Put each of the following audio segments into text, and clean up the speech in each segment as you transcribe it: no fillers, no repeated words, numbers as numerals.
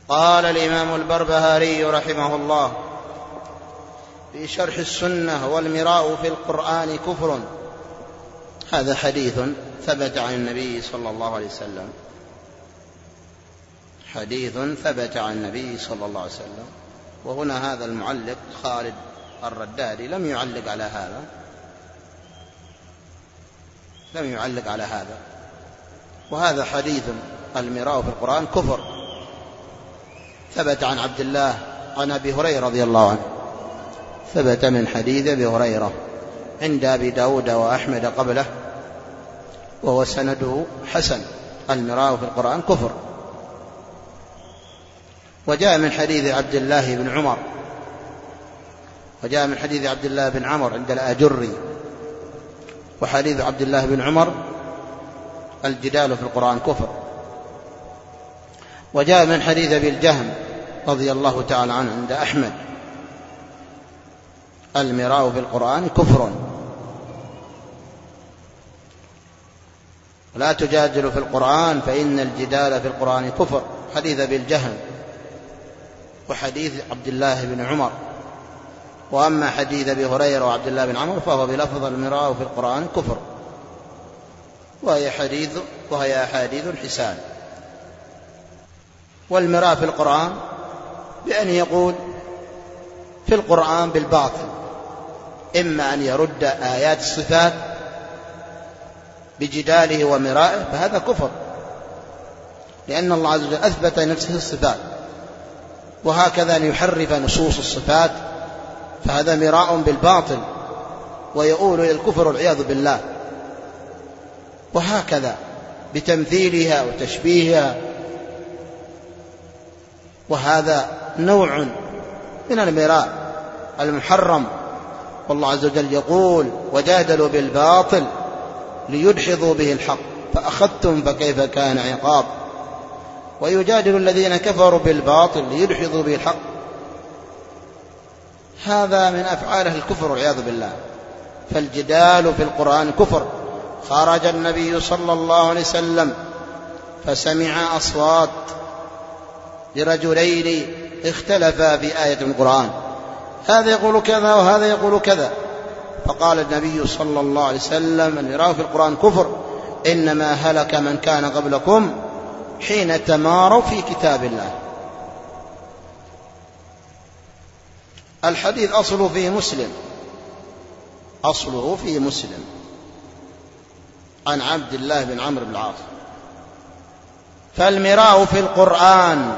قال الإمام البربهاري رحمه الله في شرح السنة: والمراء في القرآن كفر. هذا حديث ثبت عن النبي صلى الله عليه وسلم، حديث ثبت عن النبي صلى الله عليه وسلم. وهنا هذا المعلق خالد الردادي لم يعلق على هذا، وهذا حديث المراء في القرآن كفر ثبت عن عبد الله عن أبي هريرة رضي الله عنه، ثبت من حديث أبي هريرة عند أبي داود وأحمد قبله، وهو سنده حسن: المراء في القرآن كفر. وجاء من حديث عبد الله بن عمر عند الآجري، وحديث عبد الله بن عمر: الجدال في القرآن كفر. وجاء من حديث أبي الجهم رضي الله تعالى عنه عند أحمد: المراء في القرآن كفر، لا تجادل في القرآن فإن الجدال في القرآن كفر. حديث أبي الجهم وحديث عبد الله بن عمر. وأما حديث أبي هريرة وعبد الله بن عمر فهو بلفظ: المراء في القرآن كفر، وهي أحاديث حسان. والمراء في القرآن بأن يقول في القرآن بالباطل، إما أن يرد آيات الصفات بجداله ومرائه، فهذا كفر، لأن الله عز وجل أثبت نفسه الصفات، وهكذا أن يحرف نصوص الصفات فهذا مراء بالباطل ويؤول إلى الكفر والعياذ بالله. وهكذا بتمثيلها وتشبيهها، وهذا نوع من المراء المحرم. والله عز وجل يقول: وجادلوا بالباطل ليدحضوا به الحق فأخذتم فكيف كان عقاب. ويجادل الذين كفروا بالباطل ليدحضوا به الحق، هذا من أفعاله الكفر والعياذ بالله. فالجدال في القرآن كفر. خرج النبي صلى الله عليه وسلم فسمع أصوات لرجلين اختلفا في آية من القرآن، هذا يقول كذا وهذا يقول كذا، فقال النبي صلى الله عليه وسلم: المراء في القرآن كفر، إنما هلك من كان قبلكم حين تماروا في كتاب الله. الحديث أصله في مسلم عن عبد الله بن عمرو بن العاص. فالمراء في القرآن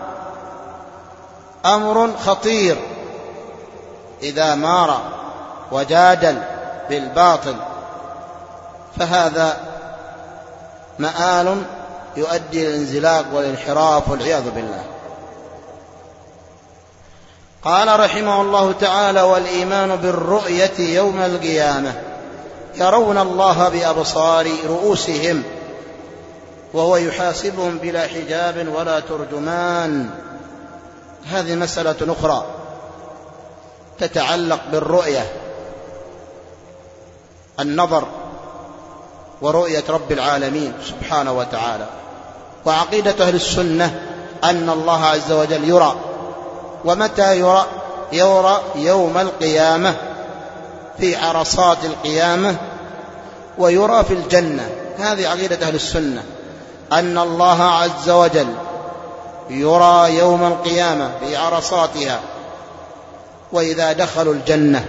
أمر خطير، إذا مار وجادل بالباطل فهذا مآل يؤدي إلى الانزلاق والانحراف والعياذ بالله. قال رحمه الله تعالى: والإيمان بالرؤية يوم القيامة، يرون الله بأبصار رؤوسهم وهو يحاسبهم بلا حجاب ولا ترجمان. هذه مسألة أخرى تتعلق بالرؤية، النظر ورؤية رب العالمين سبحانه وتعالى. وعقيدة أهل السنة أن الله عز وجل يرى. ومتى يرى؟ يوم القيامة في عرصات القيامة، ويرى في الجنة. هذه عقيدة أهل السنة، أن الله عز وجل يرى يوم القيامة في عرصاتها، وإذا دخلوا الجنة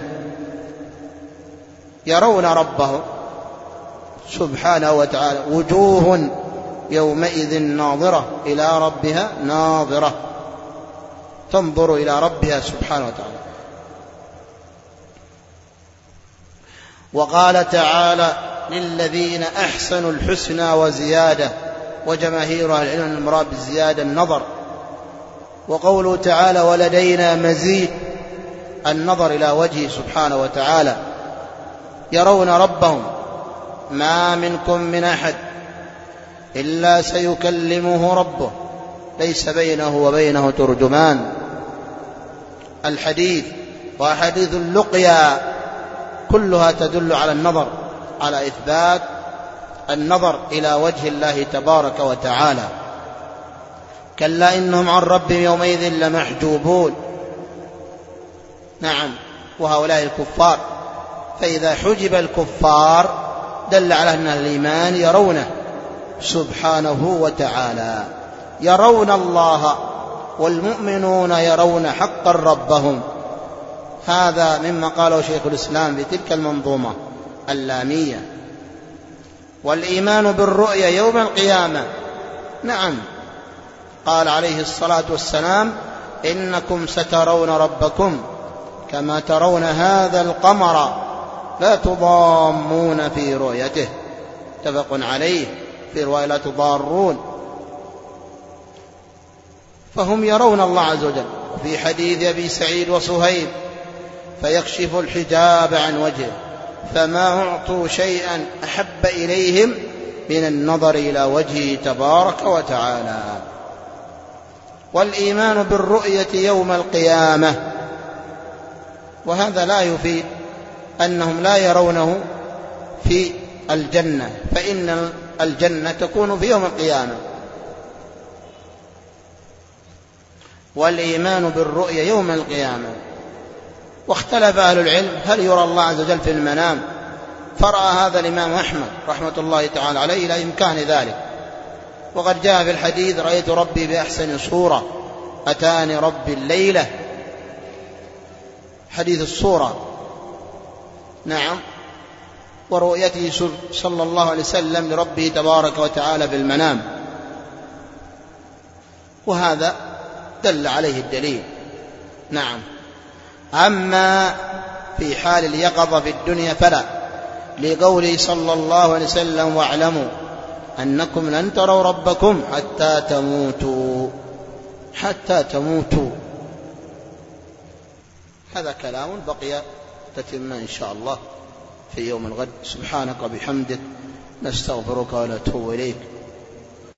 يرون ربهم سبحانه وتعالى، وجوه يومئذ ناظرة إلى ربها ناظرة، تنظر إلى ربها سبحانه وتعالى. وقال تعالى: للذين أحسنوا الحسنى وزيادة، وجماهير أهل العلم المراد بالزيادة النظر. وقوله تعالى: ولدينا مزيد، النظر إلى وجهه سبحانه وتعالى. يرون ربهم: ما منكم من أحد إلا سيكلمه ربه ليس بينه وبينه ترجمان. الحديث وأحاديث اللقيا كلها تدل على النظر، على إثبات النظر إلى وجه الله تبارك وتعالى. كلا إنهم عن ربهم يومئذ لمحجوبون. نعم، وهؤلاء الكفار، فإذا حجب الكفار دل على أن الإيمان يرونه سبحانه وتعالى، يرون الله، والمؤمنون يرون حقا ربهم. هذا مما قاله شيخ الإسلام بتلك المنظومة اللامية. والإيمان بالرؤيا يوم القيامة، نعم، قال عليه الصلاة والسلام: إنكم سترون ربكم كما ترون هذا القمر لا تضامون في رؤيته، متفق عليه، في رواية لا تضارون. فهم يرون الله عز وجل. في حديث أبي سعيد وصهيب: فيكشف الحجاب عن وجهه فما أعطوا شيئا أحب إليهم من النظر إلى وجهه تبارك وتعالى. والإيمان بالرؤية يوم القيامة، وهذا لا يفيد أنهم لا يرونه في الجنة، فإن الجنة تكون في يوم القيامة. والإيمان بالرؤية يوم القيامة. واختلف أهل العلم هل يرى الله عز وجل في المنام، فرأى هذا الإمام أحمد رحمة الله تعالى عليه إلى إمكان ذلك. وقد جاء في الحديث: رأيت ربي بأحسن صورة أتاني ربي الليلة، حديث الصورة. نعم، ورؤيته صلى الله عليه وسلم لربه تبارك وتعالى في المنام، وهذا دل عليه الدليل. نعم. أما في حال اليقظة في الدنيا فلا، لقوله صلى الله عليه وسلم: واعلموا أنكم لن تروا ربكم حتى تموتوا، حتى تموتوا. هذا كلام بقي تتم إن شاء الله في يوم الغد. سبحانك وبحمدك، نستغفرك ونتوب إليك.